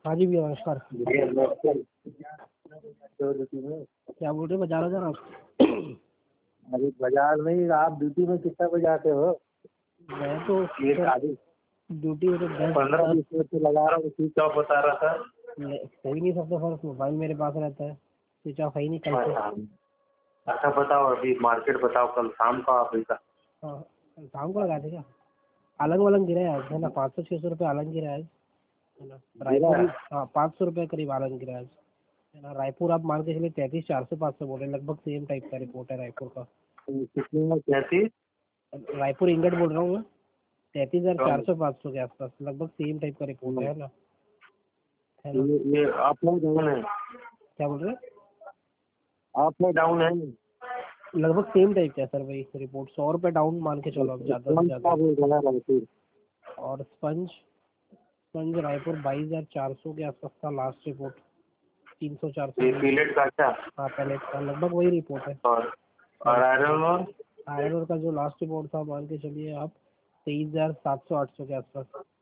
हाँ जी भैया नमस्कार। तो ड्यूटी में क्या बोल रहे बाजार बाजार आप? अभी बाजार नहीं, आप ड्यूटी में कितना बजे आते हो? मैं तो ये शादी ड्यूटी में तो 15-20 मिनट से लगा रहा हूँ, स्विच ऑफ बता रहा था। हो ही नहीं सकता सर, मोबाइल मेरे पास रहता है, स्विच ऑफ है ही नहीं कल से। अच्छा बताओ, अभी मार्केट बताओ, कल शाम का आप ऐसा। हाँ शाम को लगा थे क्या? अलग वलंग गिरा है आज है ना, 500-600 रुपये अलग गिरा है आज, है ना। रायपुर भी हाँ 500 रुपये करीब अलग गिरा है आज, है ना। रायपुर आप मान के चलिए 33,400-500 बोल रहे हैं, लगभग सेम टाइप का रिपोर्ट है रायपुर का। कितने में 33? रायपुर इंगट बोल रहा हूँ मैं, 33,400-500 के आसपास, लगभग सेम टाइप का रिपोर्ट है ना। ये आप लोग डाउन है? क्या बोल रहे हैं? आप लोग डाउन है? लगभग सेम टाइप का है सर वही रिपोर्ट, 100 रुपये डाउन मान के चलो अब ज़्यादा से ज़्यादा। और स्पंज रायपुर 22,400 के आसपास था लास्ट रिपोर्ट, 300-400 पैलेट का? अच्छा हाँ पैलेट का लगभग वही रिपोर्ट है। और आयरन और आयरन ओर का जो लास्ट रिपोर्ट था मान के चलिए आप 23,700-800 के आसपास।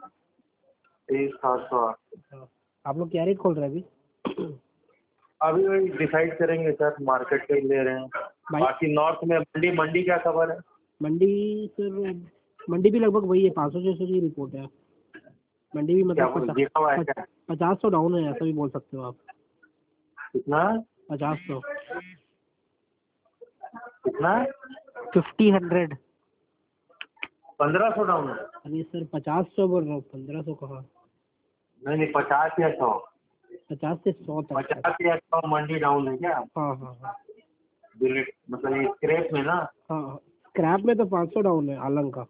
23,700। हाँ आप लोग क्या रेट खोल रहे हैं अभी? अभी वही डिसाइड करेंगे सर, मार्केट से ले रहे हैं। बाकी नॉर्थ में मंडी क्या खबर है? मंडी सर, मंडी भी लगभग वही है, 500-600 की रिपोर्ट है। मंडी भी मतलब 50 डाउन है, ऐसा भी बोल सकते हो आप। कितना? 50 कितना? 50 1500 डाउन है? अरे सर 50 बोल रहा हूँ, 1500 कहाँ। नहीं 50 या 100? 50 से 100 तक। 50 या 100 मंडी डाउन है क्या? हाँ हाँ हाँ मतलब ये स्क्रैप में ना? हाँ स्क्रैप में तो 500 डाउन है अलंग का।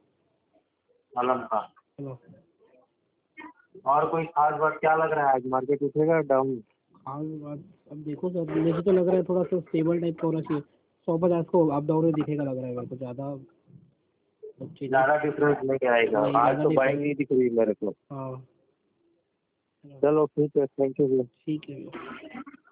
हेलो, और कोई खास बात क्या लग रहा है, आज मार्केट उठेगा डाउन? खास बात अब देखो सर, मुझे तो लग रहा है थोड़ा सा स्टेबल टाइप का होना चाहिए। 150 को अप डाउन में दिखेगा लग रहा है मेरे को, ज़्यादा डिफरेंस नहीं आएगा नहीं, आज ज़्यादा तो, नहीं बाइक नहीं दिख रही मेरे को। हाँ चलो ठीक है, थैंक यू। ठीक है।